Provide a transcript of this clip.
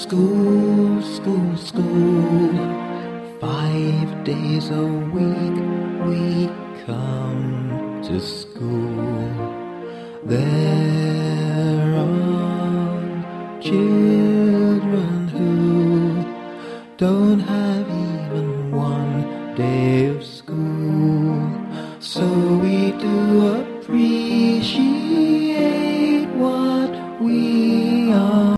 School, school, school. 5 days a week we come to school. There are children who don't have even one day of school. So